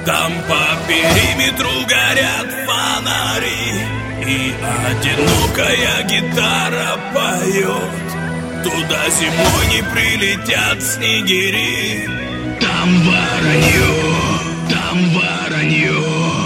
Там по периметру горят фонари, и одинокая гитара поет. Туда зимой не прилетят снегири. Там воронье, там воронье.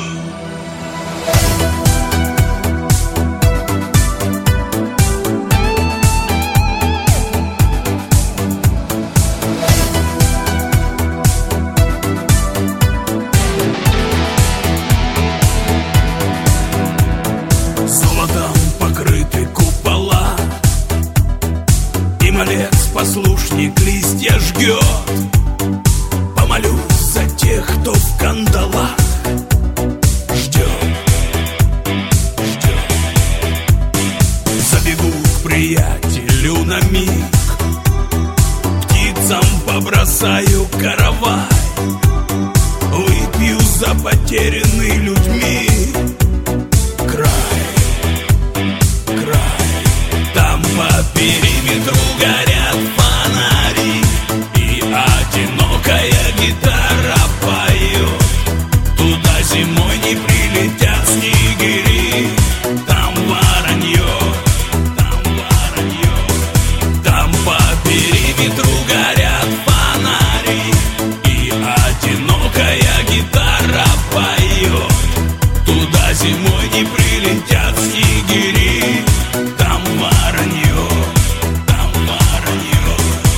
Малец, послушник, листья жгет. Помолюсь за тех, кто в кандалах ждет, ждет. Забегу к приятелю на миг, птицам побросаю каравай, выпью за потерянный людьми край, край. Там по периметру горят фонари, и одинокая гитара поет. Туда зимой не прилетят снегири. Там воронье, там воронье. Там по периметру горят фонари, и одинокая гитара поет. Туда зимой не прилетят снегири. Там воронье, там воронье.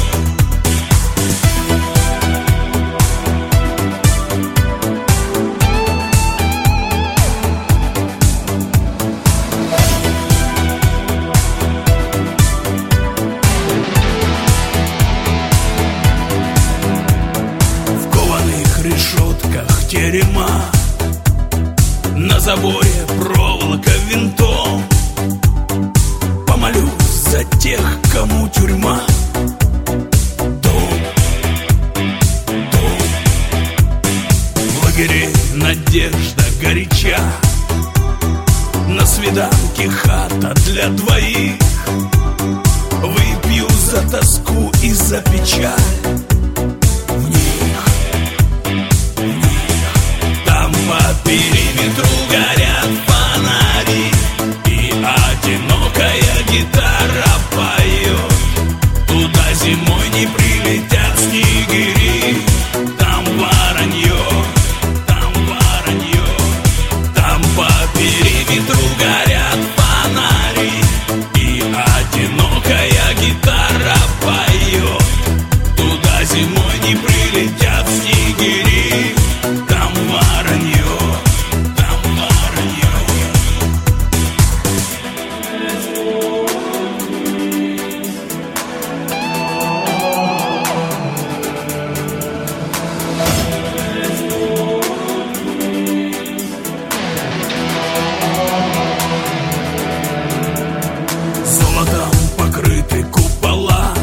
В кованых решетках терема, на заборе проволока винтом. Помолюсь за тех, кому тюрьма дом, дом. В лагере надежда горяча, на свиданке хата для двоих. Выпью за тоску и за печаль в них, в них. Там по периметру горят фонари, и одинокая гитара поет. Туда зимой не прилетят снегири. Там воронье, там воронье. Там по периметру горят фонари, и одинокая гитара поет. Туда зимой не прилетят снегири. Там воронье, там воронье. Золотом покрыты купола,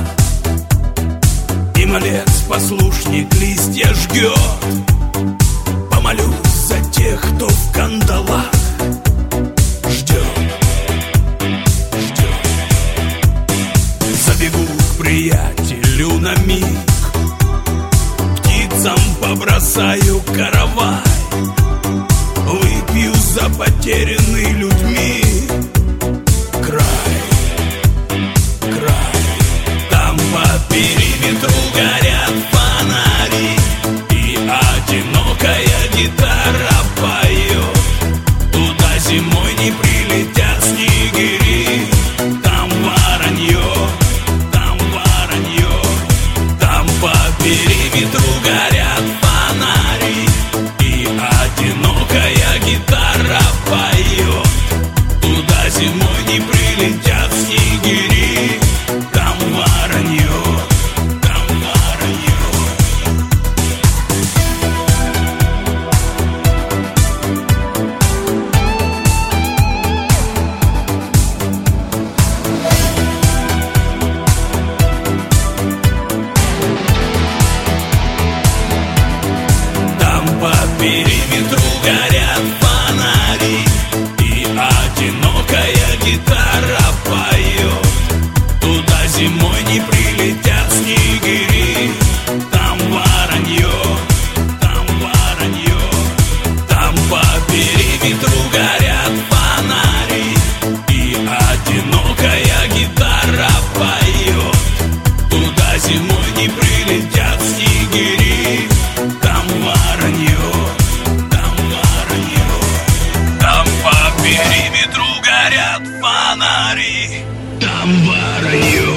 и малец, послушник, листья жгет. Помолюсь за тех, кто в кандалах ждет, ждет. Забегу к приятелю на миг, птицам побросаю каравай, выпью за потерянный людьми край, край. Там по периметру горят фонари, и одинокая гитара поет. Туда зимой не прилетят снегири. Там воронье, там воронье. Там по периметру горят фонари, и одинокая гитара поет. Туда зимой не прилетят снегири. Там воронье, там воронье. Там по периметру горят фонари, и одинокая гитара поет. Туда зимой не прилетят снегири. Там воронье, там воронье. фонари, там воронье.